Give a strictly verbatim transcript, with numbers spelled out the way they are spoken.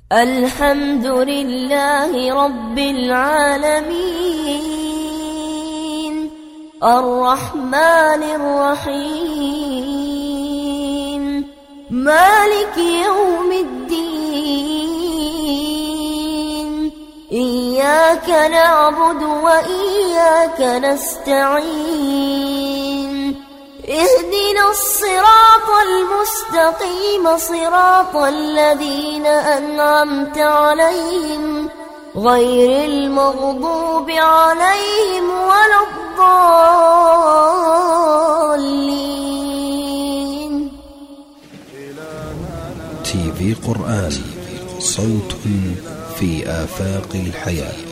الحمد لله رب العالمين الرحمن الرحيم مالك يوم الدين إياك نعبد وإياك نستعين اهدنا الصراط المستقيم صراط الذين أنعمت عليهم غير المغضوب عليهم ولا الضالين. تي في قرآن، صوت في آفاق الحياة.